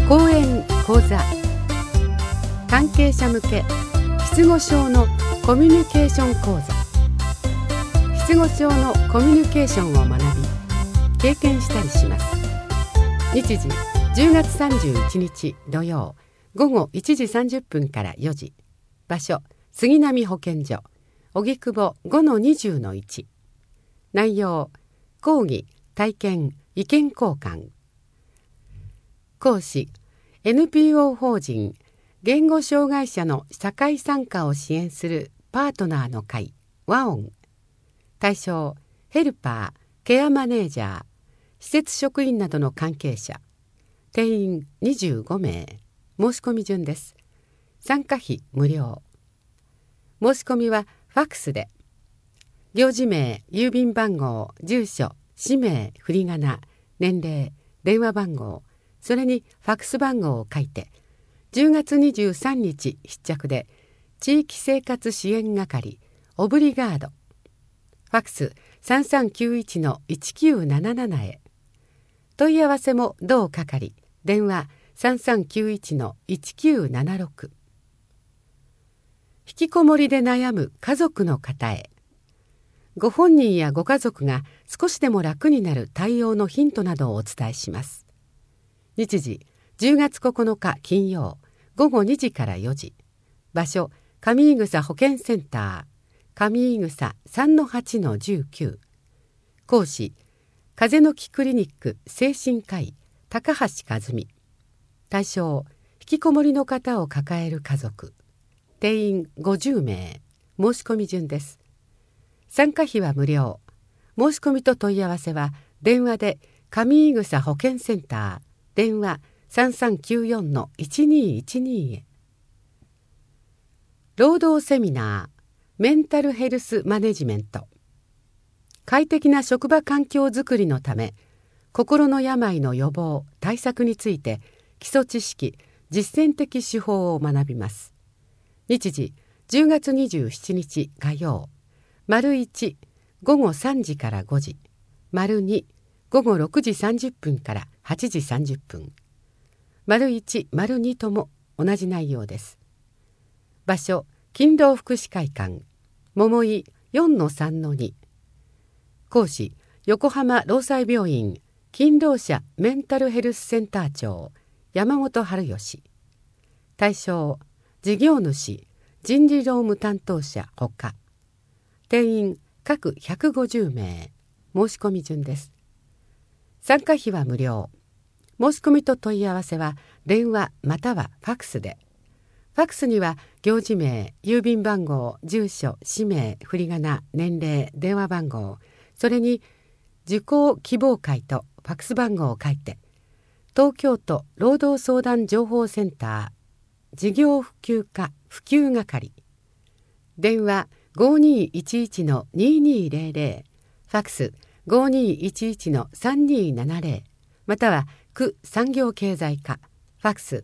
講演講座、関係者向け失語症のコミュニケーション講座。失語症のコミュニケーションを学び経験したりします。日時10月31日土曜午後1時30分から4時。場所杉並保健所荻窪 5-20-1。内容講義、体験、意見交換。講師 NPO 法人言語障害者の社会参加を支援するパートナーの会和音。対象ヘルパー、ケアマネージャー、施設職員などの関係者。定員25名。申し込み順です。参加費無料。申し込みはファックスで行事名、郵便番号、住所、氏名、振り仮名、年齢、電話番号、それにファックス番号を書いて10月23日必着で地域生活支援係オブリガード、ファックス 3391-1977 へ。問い合わせも同係、電話 3391-1976。引きこもりで悩む家族の方へ。ご本人やご家族が少しでも楽になる対応のヒントなどをお伝えします。日時10月9日金曜午後2時から4時。場所上井草保健センター上井草 3-8-19。講師風の木クリニック精神科医高橋和美。対象引きこもりの方を抱える家族。定員50名。申し込み順です。参加費は無料。申し込みと問い合わせは電話で上井草保健センター電話 3394-1212 へ。労働セミナーメンタルヘルスマネジメント。快適な職場環境づくりのため心の病の予防・対策について基礎知識・実践的手法を学びます。日時10月27日火曜丸1午後3時から5時、丸2午後6時30分から8時30分。丸1、丸2とも同じ内容です。場所勤労福祉会館桃井 4-3-2。講師横浜労災病院勤労者メンタルヘルスセンター長山本春義。対象事業主、人事労務担当者ほか。定員各150名。申し込み順です。参加費は無料。申し込みと問い合わせは電話またはファックスで。ファックスには行事名、郵便番号、住所、氏名、振り仮名、年齢、電話番号、それに受講希望会とファックス番号を書いて東京都労働相談情報センター事業普及課普及係電話 5211-2200 ファックス 5211-3270 または区産業経済課ファックス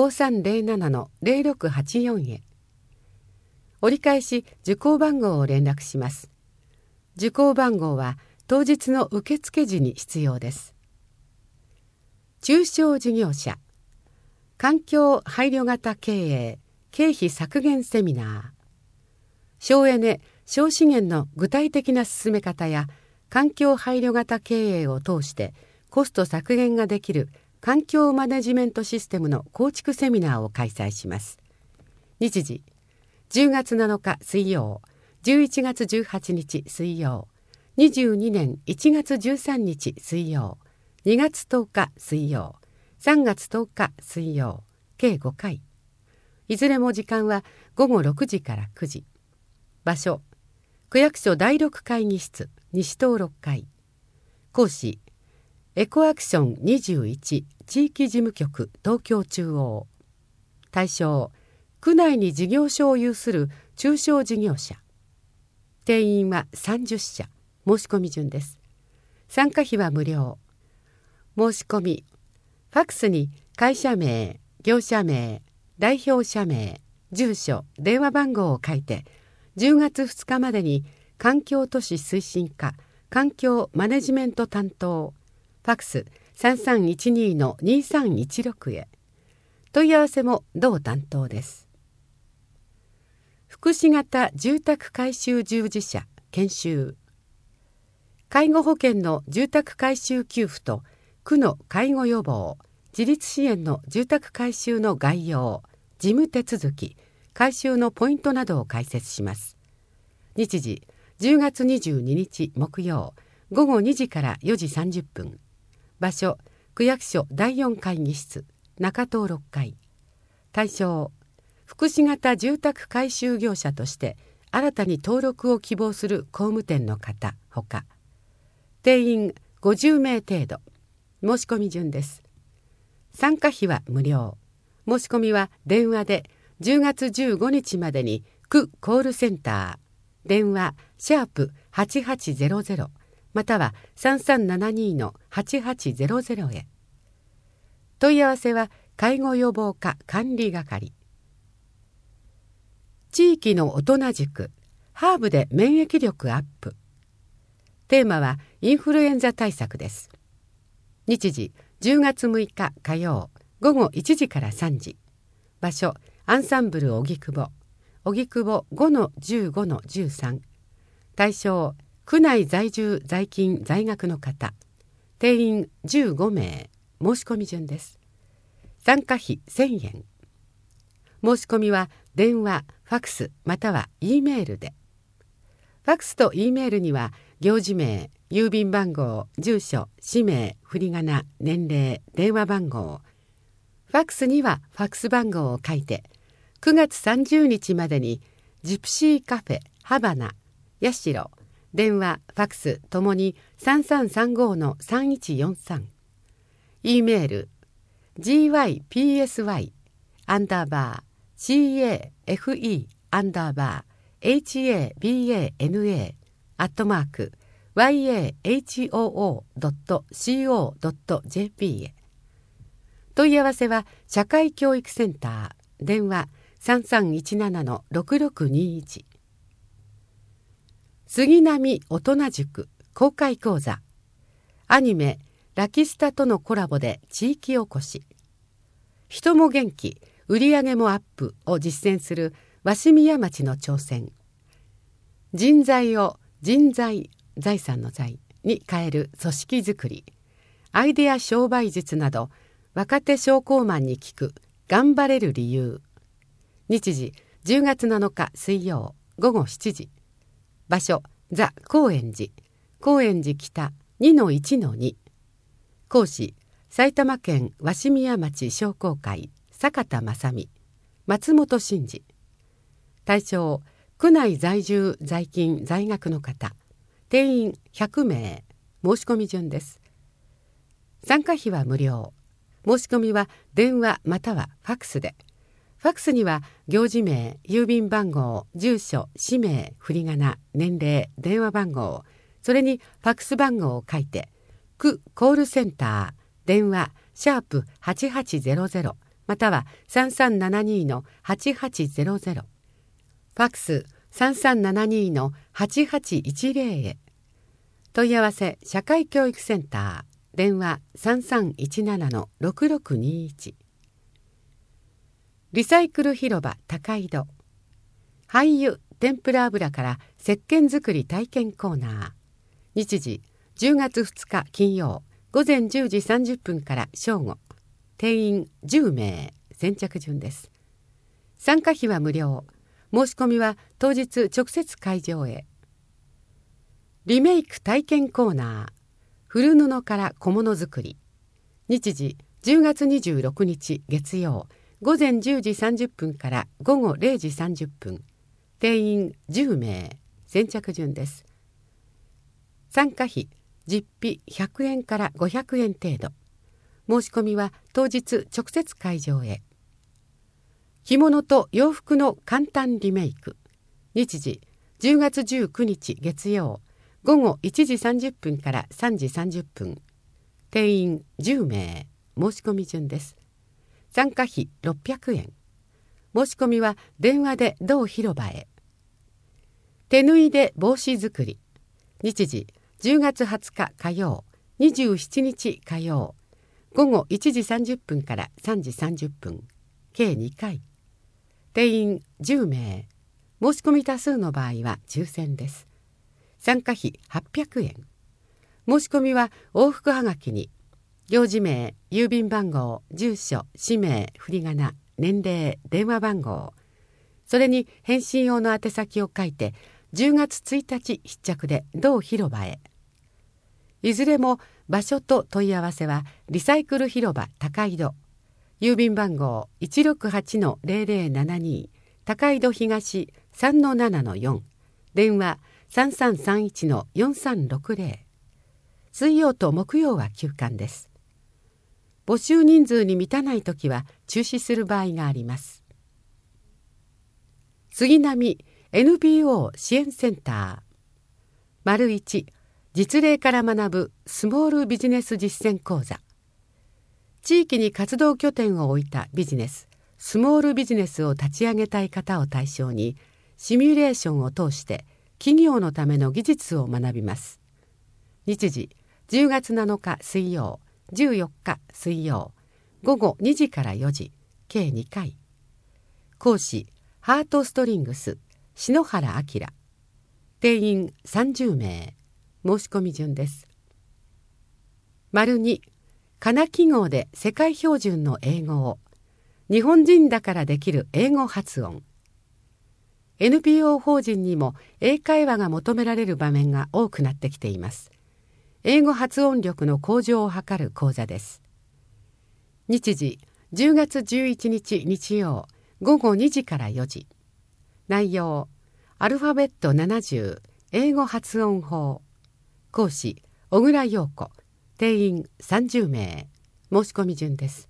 5307-0684 へ。折り返し受講番号を連絡します。受講番号は当日の受付時に必要です。中小事業者環境配慮型経営経費削減セミナー。省エネ・省資源の具体的な進め方や環境配慮型経営を通してコスト削減ができる環境マネジメントシステムの構築セミナーを開催します。日時10月7日水曜11月18日水曜22年1月13日水曜2月10日水曜3月10日水曜計5回。いずれも時間は午後6時から9時。場所区役所第6会議室西棟6階。講師エコアクション21地域事務局東京中央。対象区内に事業所を有する中小事業者。定員は30社。申し込み順です。参加費は無料。申し込みファックスに会社名、業者名、代表者名、住所、電話番号を書いて10月2日までに環境都市推進課環境マネジメント担当ファックス 3312-2316 へ。 問い合わせも同担当です。福祉型住宅改修従事者研修。介護保険の住宅改修給付と区の介護予防自立支援の住宅改修の概要、事務手続き、改修のポイントなどを解説します。日時10月22日木曜午後2時から4時30分。場所区役所第4会議室中棟6階。対象福祉型住宅改修業者として新たに登録を希望する工務店の方ほか、定員50名程度。申し込み順です。参加費は無料。申し込みは電話で10月15日までに区コールセンター電話#8800または3372-8800へ。問い合わせは介護予防課管理係。地域の大人塾ハーブで免疫力アップ。テーマはインフルエンザ対策です。日時10月6日火曜午後1時から3時。場所アンサンブル荻窪 5-15-13。対象区内在住在勤在学の方。定員15名。申し込み順です。参加費1000円。申し込みは電話、ファクスまたは E メールで。ファクスと E メールには行事名、郵便番号、住所、氏名、振り仮名、年齢、電話番号。ファクスにはファクス番号を書いて、9月30日までにジプシーカフェハバナ、ヤシロ、電話、ファクスともに3335-3143。E メール gypycifandaba/habana@yahoo.co.jp へ。問い合わせは社会教育センター電話3317-6621。杉並大人塾公開講座。アニメラキスタとのコラボで地域おこし。人も元気、売上もアップを実践する鷲宮町の挑戦。人材を人材、財産の財に変える組織づくり。アイデア商売術など若手商工マンに聞く頑張れる理由。日時10月7日水曜午後7時。場所ザ・高円寺高円寺北 2-1-2。講師埼玉県鷲宮町商工会坂田正美松本真二。対象区内在住在勤在学の方。定員100名。申し込み順です。参加費は無料。申し込みは電話またはファクスで。ファクスには行事名、郵便番号、住所、氏名、振り仮名、年齢、電話番号、それにファクス番号を書いて、区コールセンター電話#8800または3372-8800。ファクス3372-8810へ。問い合わせ社会教育センター電話3317-6621。リサイクル広場高井戸。廃油天ぷら油から石鹸作り体験コーナー。日時10月2日金曜午前10時30分から正午。定員10名。先着順です。参加費は無料。申し込みは当日直接会場へ。リメイク体験コーナー。古布から小物作り。日時10月26日月曜午前10時30分から午後0時30分。定員10名。先着順です。参加費実費100円から500円程度。申し込みは当日直接会場へ。着物と洋服の簡単リメイク。日時10月19日月曜午後1時30分から3時30分。定員10名。申し込み順です。参加費600円。申し込みは電話で同広場へ。手縫いで帽子作り。日時10月20日火曜27日火曜午後1時30分から3時30分。 計2回。定員10名。申し込み多数の場合は抽選です。参加費800円。申し込みは往復はがきに、行事名、郵便番号、住所、氏名、振り仮名、年齢、電話番号、それに返信用の宛先を書いて、10月1日必着で同広場へ。いずれも場所と問い合わせはリサイクル広場高井戸、郵便番号 168-0072 高井戸東 3-7-4、電話 3331-4360。水曜と木曜は休館です。募集人数に満たないときは中止する場合があります。杉並 NPO 支援センター。1、実例から学ぶスモールビジネス実践講座。地域に活動拠点を置いたビジネス、スモールビジネスを立ち上げたい方を対象に、シミュレーションを通して企業のための技術を学びます。日時、10月7日水曜、14日水曜、午後2時から4時、計2回。講師、ハートストリングス、篠原明。定員30名。申し込み順です。2、かな記号で世界標準の英語を。日本人だからできる英語発音。NPO 法人にも英会話が求められる場面が多くなってきています。英語発音力の向上を図る講座です。日時、10月11日日曜、午後2時から4時。内容、アルファベット70、英語発音法。講師、小倉陽子。定員30名。申し込み順です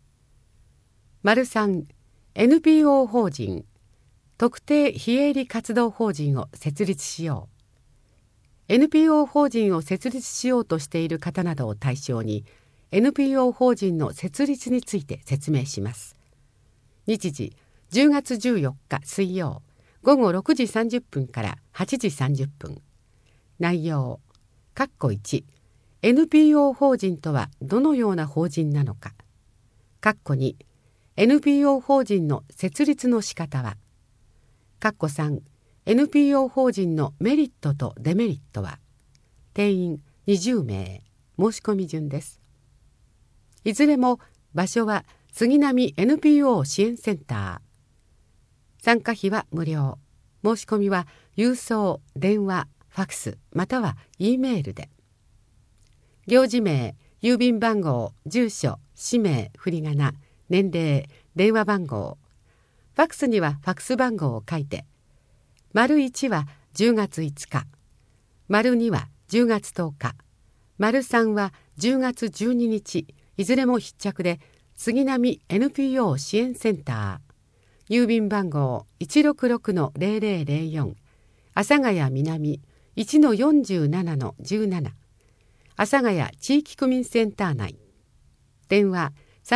。3、NPO 法人、特定非営利活動法人を設立しよう。NPO 法人を設立しようとしている方などを対象に、NPO 法人の設立について説明します。日時、10月14日水曜、午後6時30分から8時30分。内容、1、NPO 法人とはどのような法人なのか。2、NPO 法人の設立の仕方は。3、NPO 法人のメリットとデメリットは。定員20名。申し込み順です。いずれも場所は杉並 NPO 支援センター。参加費は無料。申し込みは郵送、電話、ファクスまたは E メールで。行事名、郵便番号、住所、氏名、振り仮名、年齢、電話番号。ファクスにはファクス番号を書いて。1は10月5日。2は10月10日。3は10月12日。いずれも必着で、杉並 NPO 支援センター。郵便番号 166-0004。阿佐ヶ谷南 1-47-17。阿佐ヶ谷地域区民センター内。電話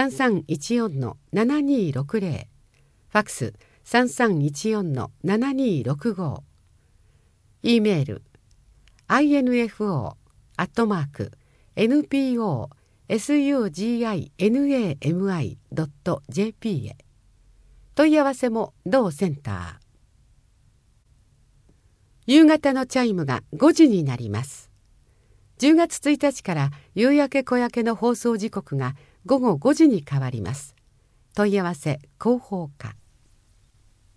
3314-7260。ファクス 3314-7265。E メール info@suginami.jp へ。問い合わせも同センター。夕方のチャイムが5時になります。10月1日から夕焼け小焼けの放送時刻が午後5時に変わります。問い合わせ広報課。